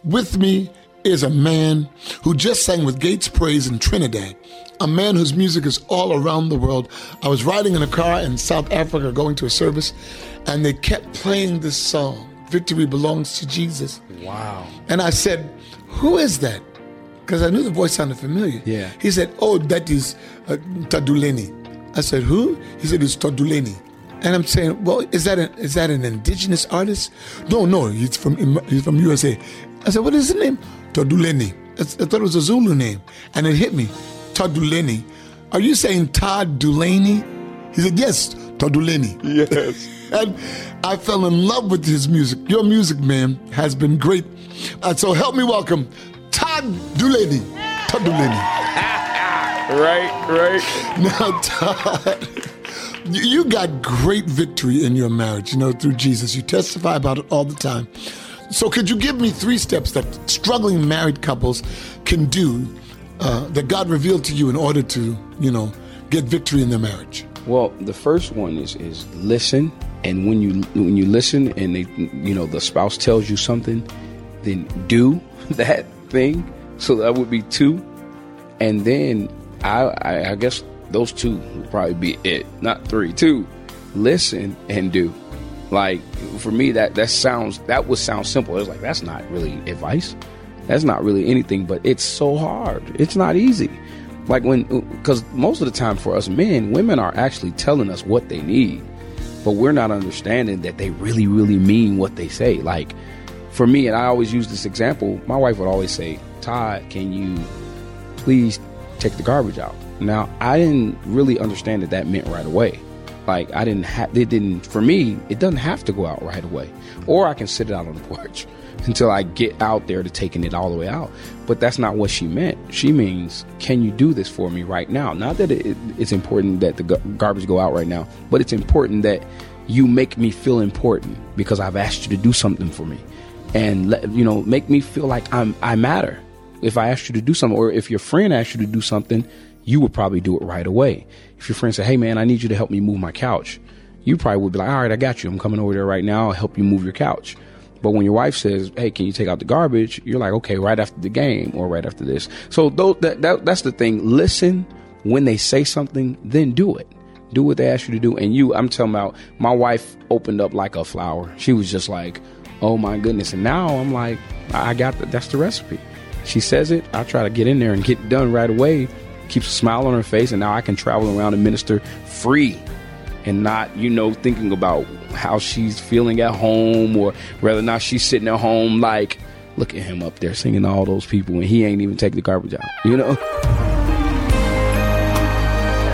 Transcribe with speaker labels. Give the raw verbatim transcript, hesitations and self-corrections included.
Speaker 1: with me is a man who just sang with Gates Praise in Trinidad, a man whose music is all around the world. I was riding in a car in South Africa going to a service, and they kept playing this song, Victory Belongs to Jesus.
Speaker 2: Wow.
Speaker 1: And I said, who is that? Because I knew the voice sounded familiar.
Speaker 2: Yeah.
Speaker 1: He said, oh, that is uh, Taduleni. I said, who? He said, it's Taduleni. And I'm saying, well, is that a, is that an indigenous artist? No, no, he's from he's from U S A. I said, what is his name? Taduleni. I thought it was a Zulu name. And it hit me. Taduleni. Are you saying Todd Dulaney? He said, yes, Taduleni.
Speaker 2: Yes.
Speaker 1: And I fell in love with his music. Your music, man, has been great. Uh, so help me welcome Todd Dulaney. Todd Dulaney.
Speaker 2: Right, right.
Speaker 1: Now, Todd, you got great victory in your marriage, you know, through Jesus. You testify about it all the time. So could you give me three steps that struggling married couples can do uh, that God revealed to you in order to, you know, get victory in their marriage?
Speaker 2: Well, the first one is is listen, and when you when you listen and they, you know, the spouse tells you something, then do that thing. So that would be two, and then I I, I guess those two would probably be it, not three. Two, listen and do. Like, for me, that that sounds that would sound simple. It's like, that's not really advice. That's not really anything, but it's so hard. It's not easy. Like, when, because most of the time for us men, women are actually telling us what they need, but we're not understanding that they really, really mean what they say. Like, for me, and I always use this example, my wife would always say, Todd, can you please take the garbage out? Now, I didn't really understand that that meant right away. Like, I didn't have, it didn't, for me, it doesn't have to go out right away. Or I can sit it out on the porch until I get out there to taking it all the way out. But that's not what she meant. She means, can you do this for me right now? Not that it, it's important that the garbage go out right now, but it's important that you make me feel important because I've asked you to do something for me. And, let, you know, make me feel like I'm, I matter. If I asked you to do something, or if your friend asked you to do something, you would probably do it right away. If your friend said, hey, man, I need you to help me move my couch, you probably would be like, all right, I got you. I'm coming over there right now. I'll help you move your couch. But when your wife says, hey, can you take out the garbage? You're like, okay, right after the game or right after this. So those, that, that that's the thing. Listen when they say something, then do it. Do what they ask you to do. And you, I'm talking about, my wife opened up like a flower. She was just like, oh, my goodness. And now I'm like, I got that. That's the recipe. She says it. I try to get in there and get it done right away. Keeps a smile on her face, and now I can travel around and minister free and not, you know, thinking about how she's feeling at home or whether or not she's sitting at home like, look at him up there singing to all those people and he ain't even taking the garbage out, you know?